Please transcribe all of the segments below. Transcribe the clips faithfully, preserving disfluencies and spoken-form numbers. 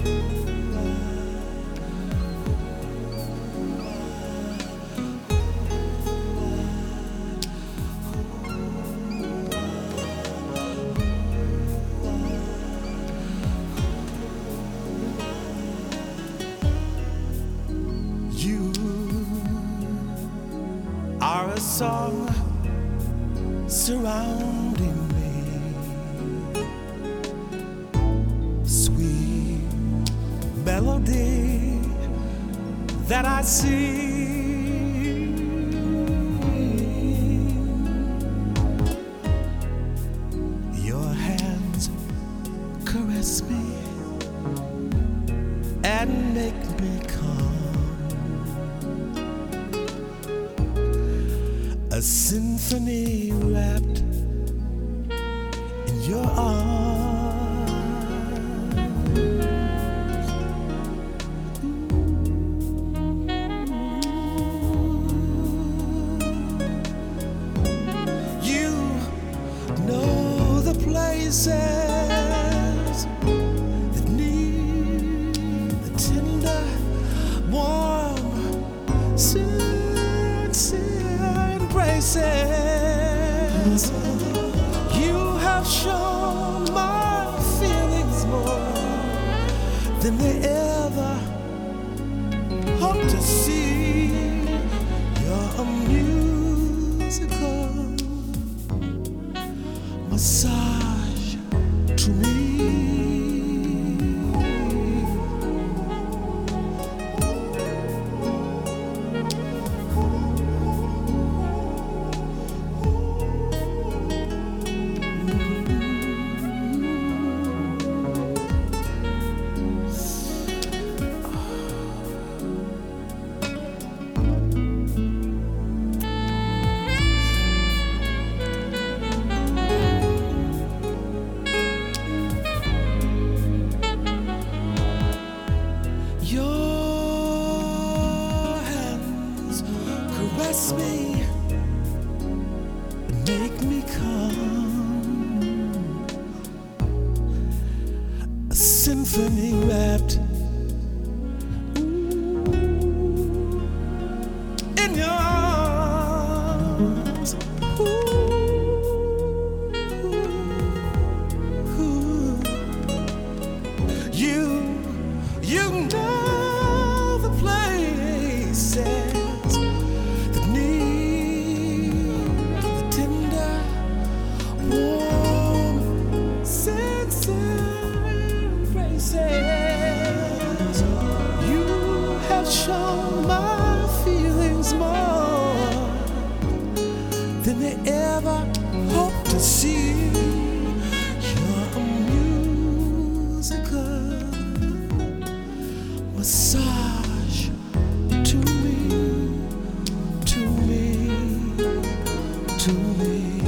Are a song surrounding me, sweet melody that I sing. Your hands caress me and make me calm. A symphony wrapped in your arms. You know the places that need the tender, warm, sincere embraces. You have shown my feelings more than they ever hoped to see. You're a musical massage to me. Caress me and make me calm. A symphony wrapped in your arms. Ooh, ooh. You, you know the places show my feelings more than they ever hoped to see. You're a musical massage to me, to me, to me.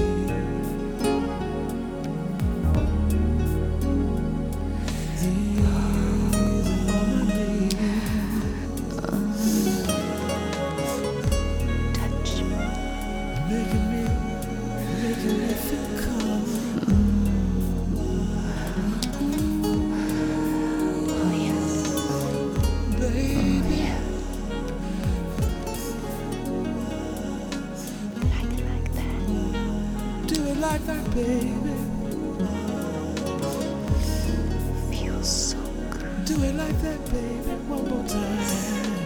Making me, making me feel calm. Oh yes, Baby. like it like that. Do it like that, baby. Feels so good. Do it like that, baby. One more time.